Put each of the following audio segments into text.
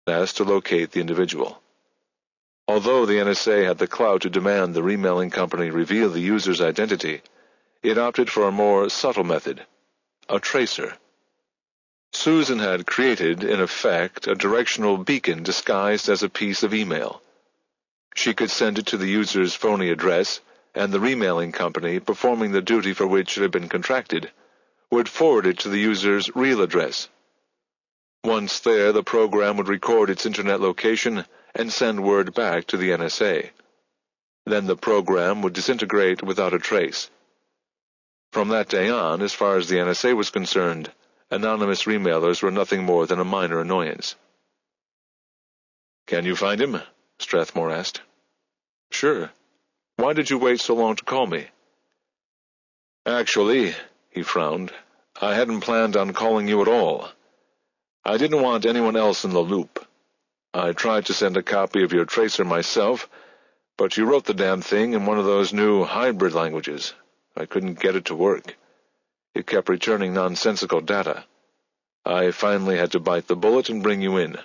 asked to locate the individual. Although the NSA had the clout to demand the remailing company reveal the user's identity, it opted for a more subtle method, a tracer. Susan had created, in effect, a directional beacon disguised as a piece of email. She could send it to the user's phony address, and the remailing company, performing the duty for which it had been contracted, would forward it to the user's real address. Once there, the program would record its internet location and send word back to the NSA. Then the program would disintegrate without a trace. From that day on, as far as the NSA was concerned, anonymous remailers were nothing more than a minor annoyance. "Can you find him?" Strathmore asked. "Sure. Why did you wait so long to call me?" "Actually," he frowned, "I hadn't planned on calling you at all. I didn't want anyone else in the loop. I tried to send a copy of your tracer myself, but you wrote the damn thing in one of those new hybrid languages. I couldn't get it to work. It kept returning nonsensical data. I finally had to bite the bullet and bring you in."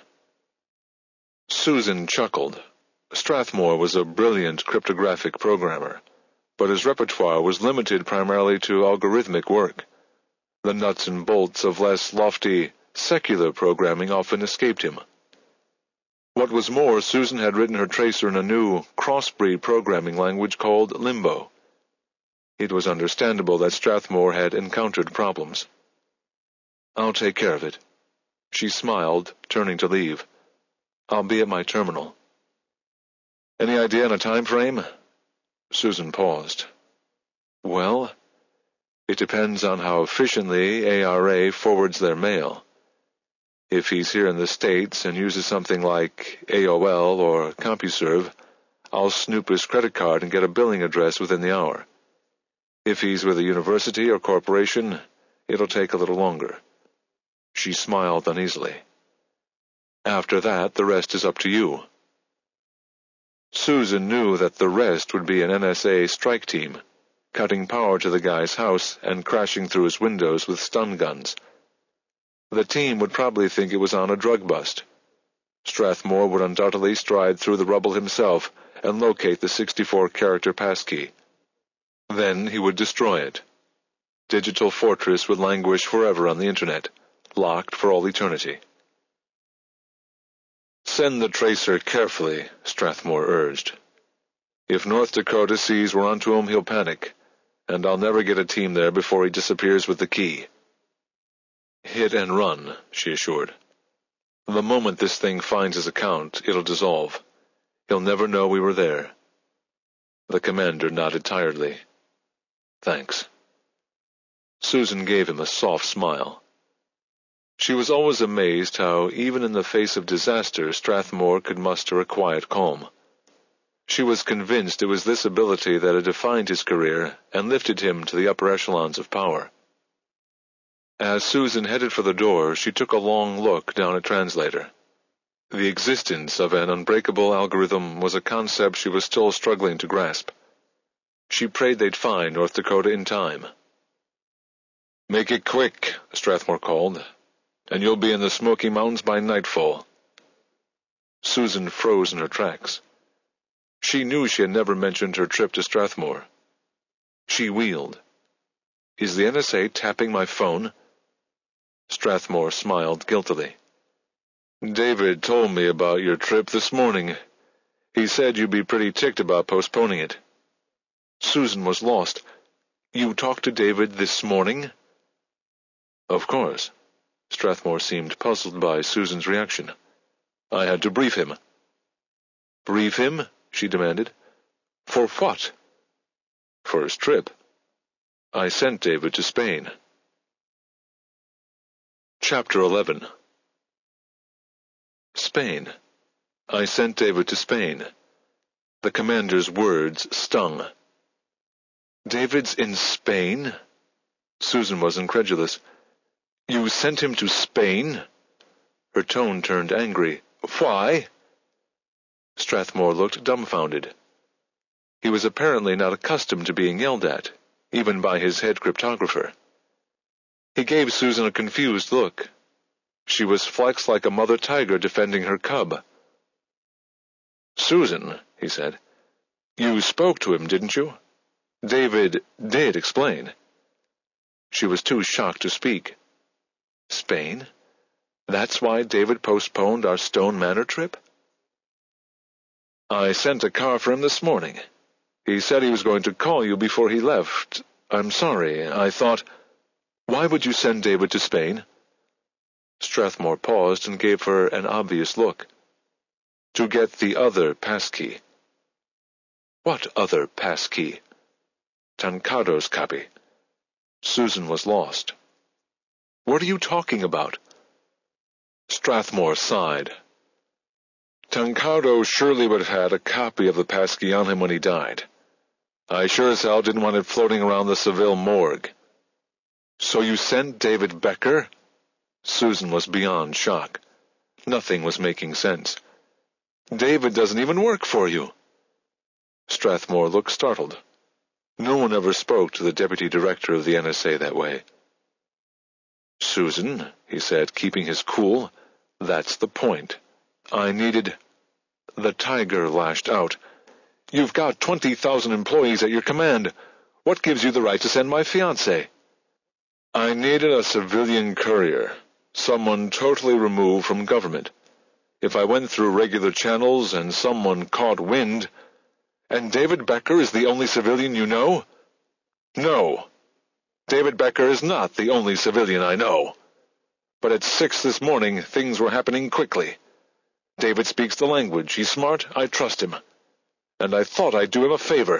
Susan chuckled. Strathmore was a brilliant cryptographic programmer, but his repertoire was limited primarily to algorithmic work. The nuts and bolts of less lofty, secular programming often escaped him. What was more, Susan had written her tracer in a new, crossbreed programming language called Limbo. It was understandable that Strathmore had encountered problems. "I'll take care of it." She smiled, turning to leave. "I'll be at my terminal." "Any idea on a time frame?" Susan paused. "Well, it depends on how efficiently ARA forwards their mail. If he's here in the States and uses something like AOL or CompuServe, I'll snoop his credit card and get a billing address within the hour. If he's with a university or corporation, it'll take a little longer." She smiled uneasily. "After that, the rest is up to you." Susan knew that the rest would be an NSA strike team, cutting power to the guy's house and crashing through his windows with stun guns. The team would probably think it was on a drug bust. Strathmore would undoubtedly stride through the rubble himself and locate the 64-character passkey. Then he would destroy it. Digital Fortress would languish forever on the Internet, locked for all eternity. "Send the tracer carefully," Strathmore urged. "If North Dakota sees we're onto him, he'll panic, and I'll never get a team there before he disappears with the key." "Hit and run," she assured. "The moment this thing finds his account, it'll dissolve. He'll never know we were there." The commander nodded tiredly. "Thanks." Susan gave him a soft smile. She was always amazed how, even in the face of disaster, Strathmore could muster a quiet calm. She was convinced it was this ability that had defined his career and lifted him to the upper echelons of power. As Susan headed for the door, she took a long look down at Translator. The existence of an unbreakable algorithm was a concept she was still struggling to grasp. She prayed they'd find North Dakota in time. "Make it quick," Strathmore called, "and you'll be in the Smoky Mountains by nightfall." Susan froze in her tracks. She knew she had never mentioned her trip to Strathmore. She wheeled. "Is the NSA tapping my phone?" Strathmore smiled guiltily. "David told me about your trip this morning. He said you'd be pretty ticked about postponing it." Susan was lost. "You talked to David this morning?" "Of course." Strathmore seemed puzzled by Susan's reaction. "I had to brief him." "Brief him?" she demanded. "For what?" "For his trip. I sent David to Spain." Chapter 11. Spain. I sent David to Spain. The commander's words stung. "David's in Spain?" Susan was incredulous. "You sent him to Spain?" Her tone turned angry. "Why?" Strathmore looked dumbfounded. He was apparently not accustomed to being yelled at, even by his head cryptographer. He gave Susan a confused look. She was flexed like a mother tiger defending her cub. "Susan," he said, "you spoke to him, didn't you? David did explain." She was too shocked to speak. "Spain? That's why David postponed our Stone Manor trip?" "I sent a car for him this morning. He said he was going to call you before he left. I'm sorry, I thought—" "Why would you send David to Spain?" Strathmore paused and gave her an obvious look. "To get the other passkey." "What other passkey?" "Tancado's copy." Susan was lost. "What are you talking about?" Strathmore sighed. "Tancado surely would have had a copy of the passkey on him when he died. I sure as hell didn't want it floating around the Seville morgue." "So you sent David Becker?" Susan was beyond shock. Nothing was making sense. "David doesn't even work for you." Strathmore looked startled. No one ever spoke to the deputy director of the NSA that way. "Susan," he said, keeping his cool, "that's the point. I needed—" The tiger lashed out. "You've got 20,000 employees at your command. What gives you the right to send my fiancé?" "I needed a civilian courier, someone totally removed from government. If I went through regular channels and someone caught wind—" "And David Becker is the only civilian you know?" "No. David Becker is not the only civilian I know. But at 6 this morning, things were happening quickly. David speaks the language. He's smart. I trust him. And I thought I'd do him a favor."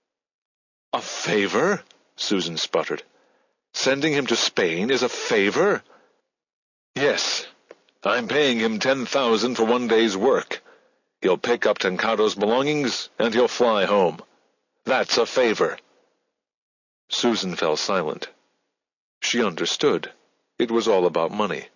"A favor?" Susan sputtered. "Sending him to Spain is a favor?" "Yes. I'm paying him $10,000 for 1 day's work. He'll pick up Tancado's belongings, and he'll fly home. That's a favor." Susan fell silent. She understood. It was all about money.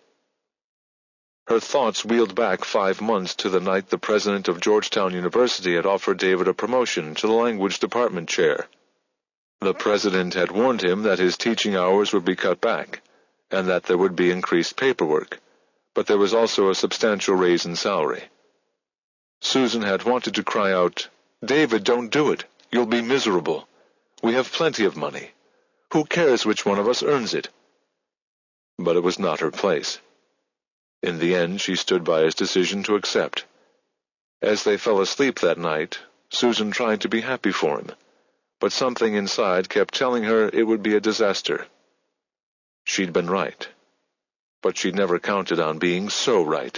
Her thoughts wheeled back 5 months to the night the president of Georgetown University had offered David a promotion to the language department chair. The president had warned him that his teaching hours would be cut back, and that there would be increased paperwork, but there was also a substantial raise in salary. Susan had wanted to cry out, "David, don't do it. You'll be miserable. We have plenty of money. Who cares which one of us earns it?" But it was not her place. In the end, she stood by his decision to accept. As they fell asleep that night, Susan tried to be happy for him, but something inside kept telling her it would be a disaster. She'd been right, but she'd never counted on being so right.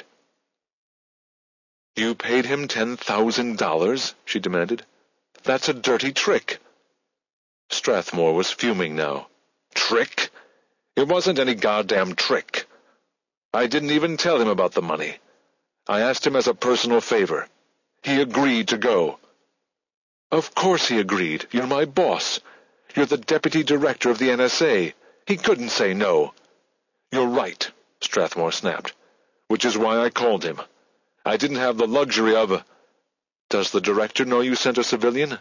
"You paid him $10,000? she demanded. "That's a dirty trick." Strathmore was fuming now. "Trick? It wasn't any goddamn trick. I didn't even tell him about the money. I asked him as a personal favor. He agreed to go." "Of course he agreed. You're my boss. You're the deputy director of the NSA. He couldn't say no." "You're right," Strathmore snapped, "which is why I called him. I didn't have the luxury of—" "Does the director know you sent a civilian?"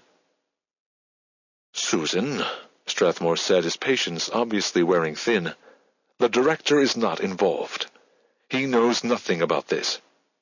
"Susan," Strathmore said, his patience obviously wearing thin, "the director is not involved. He knows nothing about this."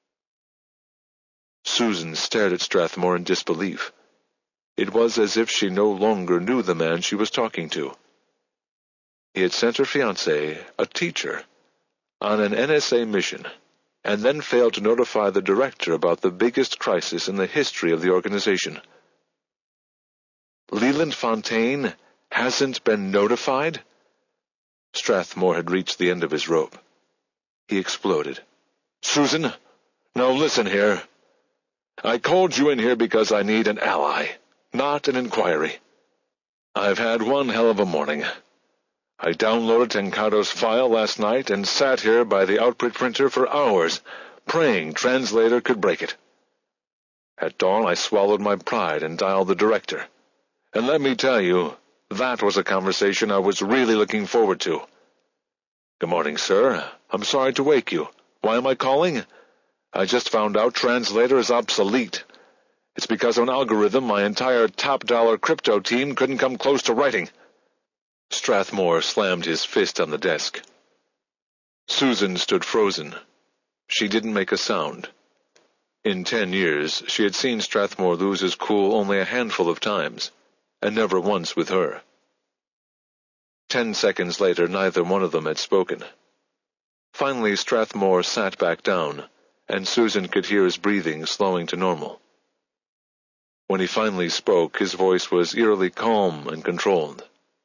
Susan stared at Strathmore in disbelief. It was as if she no longer knew the man she was talking to. He had sent her fiancé, a teacher, on an NSA mission, and then failed to notify the director about the biggest crisis in the history of the organization. "Leland Fontaine hasn't been notified?" Strathmore had reached the end of his rope. He exploded. "Susan, now listen here. I called you in here because I need an ally, not an inquiry. I've had one hell of a morning. I downloaded Tancado's file last night and sat here by the output printer for hours, praying Translator could break it. At dawn I swallowed my pride and dialed the director. And let me tell you, that was a conversation I was really looking forward to. Good morning, sir. I'm sorry to wake you. Why am I calling? I just found out Translator is obsolete. It's because of an algorithm my entire top-dollar crypto team couldn't come close to writing." Strathmore slammed his fist on the desk. Susan stood frozen. She didn't make a sound. In 10 years, she had seen Strathmore lose his cool only a handful of times, and never once with her. 10 seconds later, neither one of them had spoken. Finally, Strathmore sat back down, and Susan could hear his breathing slowing to normal. When he finally spoke, his voice was eerily calm and controlled.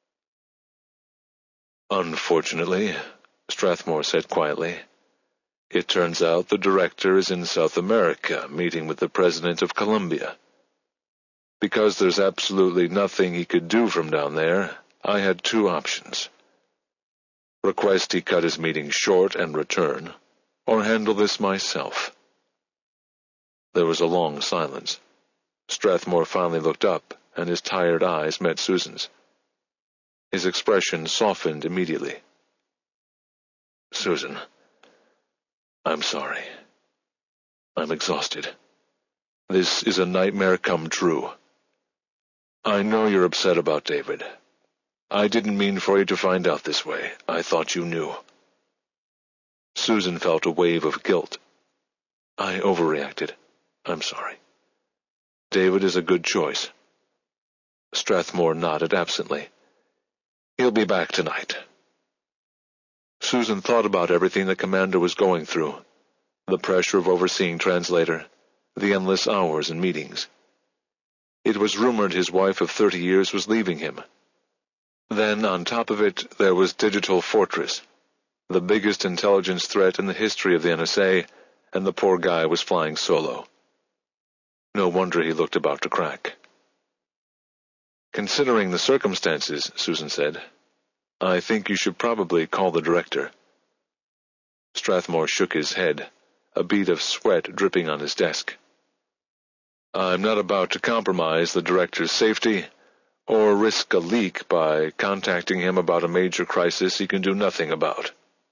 "Unfortunately," Strathmore said quietly, "it turns out the director is in South America, meeting with the President of Colombia. Because there's absolutely nothing he could do from down there, I had 2 options. Request he cut his meeting short and return, or handle this myself." There was a long silence. Strathmore finally looked up, and his tired eyes met Susan's. His expression softened immediately. "Susan, I'm sorry. I'm exhausted. This is a nightmare come true. I know you're upset about David. I didn't mean for you to find out this way. I thought you knew." Susan felt a wave of guilt. "I overreacted. I'm sorry. David is a good choice." Strathmore nodded absently. "He'll be back tonight." Susan thought about everything the commander was going through, the pressure of overseeing Translator, the endless hours and meetings. It was rumored his wife of 30 years was leaving him. Then, on top of it, there was Digital Fortress, the biggest intelligence threat in the history of the NSA, and the poor guy was flying solo. No wonder he looked about to crack. "Considering the circumstances," Susan said, "I think you should probably call the director." Strathmore shook his head, a bead of sweat dripping on his desk. "I'm not about to compromise the director's safety, or risk a leak by contacting him about a major crisis he can do nothing about."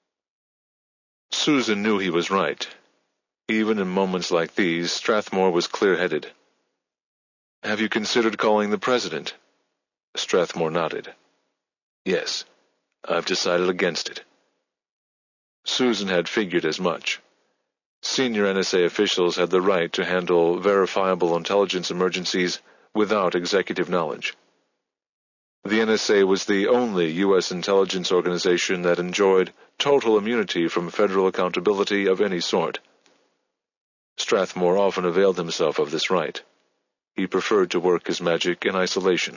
Susan knew he was right. Even in moments like these, Strathmore was clear-headed. "Have you considered calling the president?" Strathmore nodded. "Yes, I've decided against it." Susan had figured as much. Senior NSA officials had the right to handle verifiable intelligence emergencies without executive knowledge. The NSA was the only U.S. intelligence organization that enjoyed total immunity from federal accountability of any sort. Strathmore often availed himself of this right. He preferred to work his magic in isolation.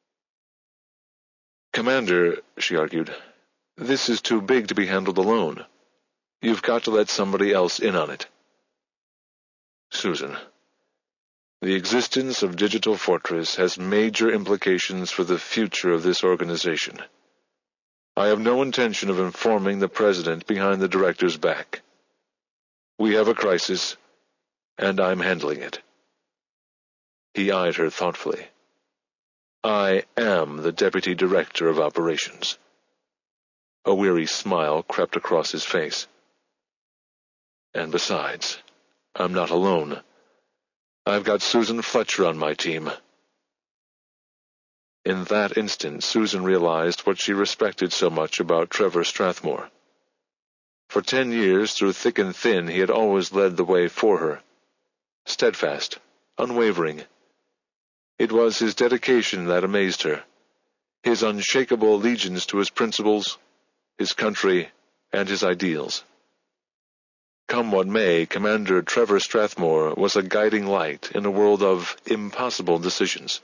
"Commander," she argued, "this is too big to be handled alone. You've got to let somebody else in on it." "Susan, the existence of Digital Fortress has major implications for the future of this organization. I have no intention of informing the president behind the director's back. We have a crisis, and I'm handling it." He eyed her thoughtfully. "I am the deputy director of operations." A weary smile crept across his face. "And besides, I'm not alone. I've got Susan Fletcher on my team." In that instant, Susan realized what she respected so much about Trevor Strathmore. For 10 years, through thick and thin, he had always led the way for her. Steadfast, unwavering. It was his dedication that amazed her, his unshakable allegiance to his principles, his country, and his ideals. Come what may, Commander Trevor Strathmore was a guiding light in a world of impossible decisions.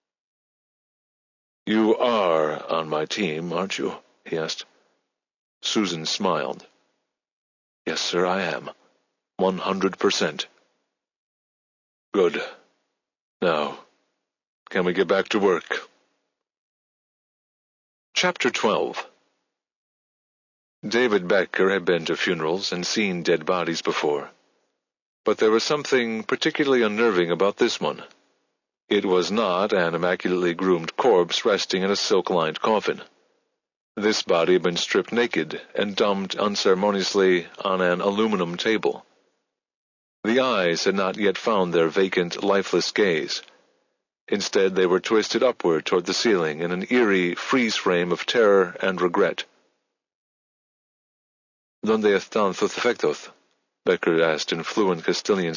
"You are on my team, aren't you?" he asked. Susan smiled. "Yes, sir, I am. 100%. "Good. Now, can we get back to work?" Chapter 12. David Becker had been to funerals and seen dead bodies before, but there was something particularly unnerving about this one. It was not an immaculately groomed corpse resting in a silk-lined coffin. This body had been stripped naked and dumped unceremoniously on an aluminum table. The eyes had not yet found their vacant, lifeless gaze. Instead, they were twisted upward toward the ceiling in an eerie freeze frame of terror and regret. "¿Dónde están sus efectos?" Becker asked in fluent Castilian